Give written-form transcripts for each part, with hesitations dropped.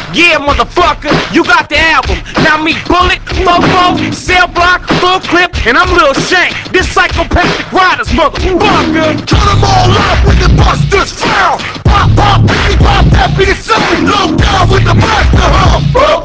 Yeah, motherfucker, you got the album. Now me, Bullet, Fofo, Cell Block, Full Clip, and I'm Lil Shank. This psychopathic riders, motherfucker. Turn them all up with the busters foul. Pop, pop, piggy, pop, that be the sound. Low down with the master hump.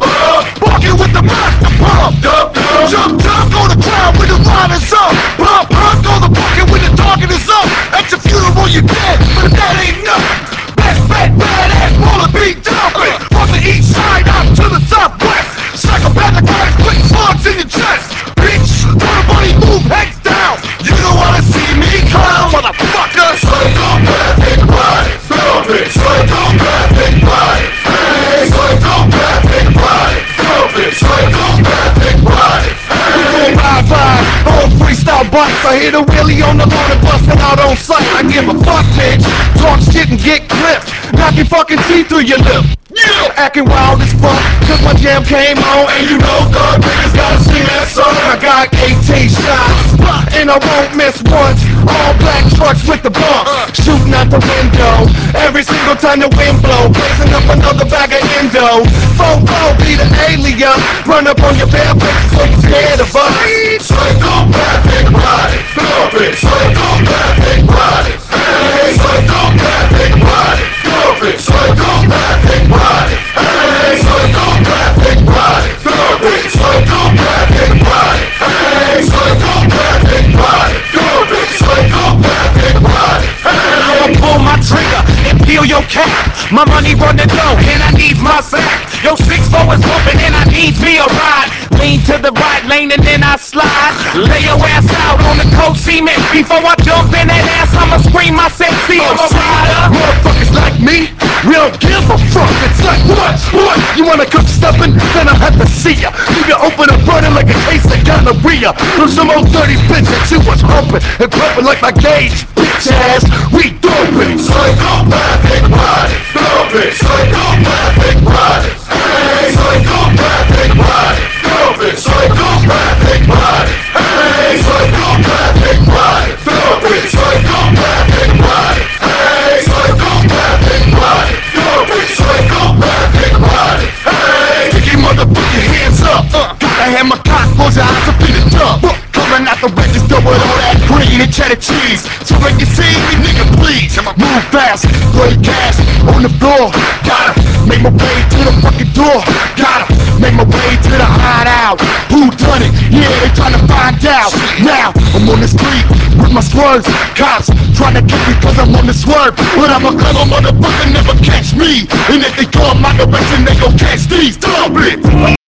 Bucket with the master pump. Jump, jump on the crowd with the riders up. Pump, pump on the bucket when the target is up. At your funeral you dead, but that ain't nothing. Best bet, badass, bullet beat jumping. From the east side up to the southwest. Psychopathic riders put slugs in your chest. Bitch, everybody move heads down. You don't wanna see me clown, motherfucker. Psychopathic riders, filthy. Psychopathic riders, hey. Psychopathic riders, filthy. Psychopathic riders, hey. We gon' ride, on freestyle bikes. I hit a wheelie on the lawn and bust it out on sight. I give a fuck, bitch. Talk shit and get clipped. Knock your fucking teeth through your lip. Yeah, acting wild as fuck, cause my jam came on. And you know thug niggas gotta sing that song. I got 18 shots, and I won't miss once. All black trucks with the bump, shooting out the window. Every single time the wind blow, blazing up another bag of endo. Fofo be the alien, run up on your bare face so you scared of us. Psychopathic riders, filthy. Psychopathic riders, hey. Psychopathic riders, filthy. Psychopathic riders, hey. Psychopathic riders, filthy. Psychopathic riders, hey. Psychopathic riders, filthy. Psychopathic riders, hey. I'ma pull my trigger and peel your cap. My money running low and I need my sack. Yo, 6'4" is whooping and I need me a ride. Lean to the right lane and then I slide. Lay your ass out on the cold cement. Before I jump in that ass, I'ma scream my sexy. I'm a rider. Motherfuckers like me, we don't give a fuck. It's like what? You wanna come steppin'? Then I have to see ya. Leave you open and burning like a case of gonorrhea. From some old dirty bitch that you was humping and pumping like my gauge, bitch ass. We doping. Psychopathic riders, filthy. Psychopathic riders, hey. Psychopathic riders, filthy. Psychopathic riders, hey. Psychopathic riders, filthy. Psychopathic riders, hey. Psychopathic riders, filthy. Psychopathic riders, hey. Stick your motherfucking hands up. Gotta have my cock, close your eyes up in the dump. Coming out the register with all that green and cheddar cheese. So when you see me, nigga, please move fast, throw your cash on the floor. Gotta make my way to the fucking door. Gotta make my way to the hideout. Who done it? Yeah, they tryna find out. Now I'm on the street with my swerves. Cops tryna catch me cause I'm on the swerve. But I'm a clever motherfucker, never catch me. And if they come my direction, they gon' catch these. Dumb it.